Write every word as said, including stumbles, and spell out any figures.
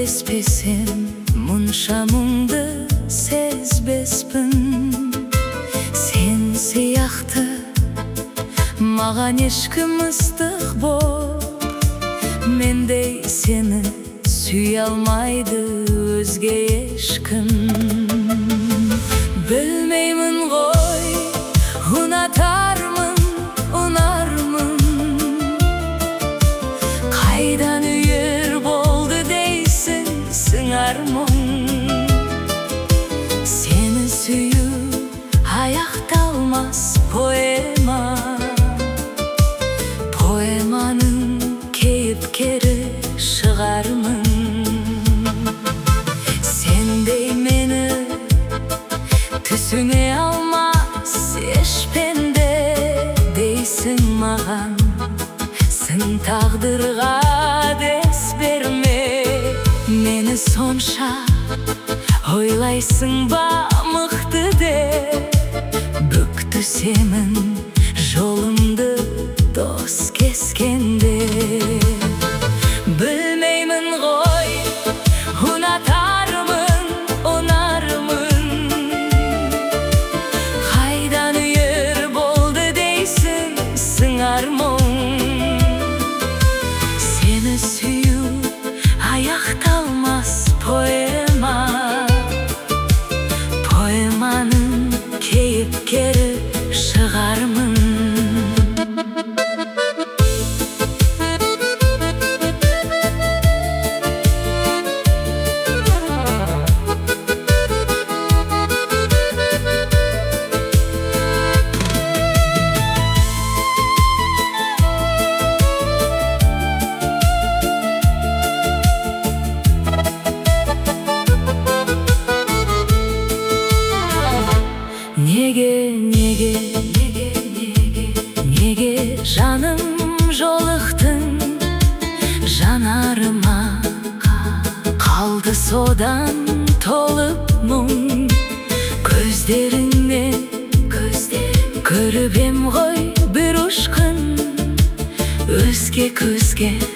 сезбесем, мұнша мұңды сезбеспін. Сен сияқты маған ешкім ыстық боп, мендей сені сүй алмайды өзге ешкім. Білмеймін ғой, ұнатармын, ұнармын, қайдан үйір болды дейсің, сыңар мұң. Сені сүю аяқталмас поэма, поэманың кейіпкері шығармын. Сендей мені түсіне алмас еш пенде дейсің маған, сын тағдырға дес берме. Мені сонша ойлайсың ба мықты деп, бүк түсемін жолымды дос кескенде. Білмеймін ғой, ұнатармын, ұнармын, қайдан үйір болды дейсің, сыңар мұң. Сені сүю аяқталмас поэма, поэманың кейіпкері шығармын. Неге, неге, неге, неге, неге жаным жолықтың жанарыма, қалды содан толып мұң. Көздеріңнен көріп ем ғой бір ұшқын, өзге көзге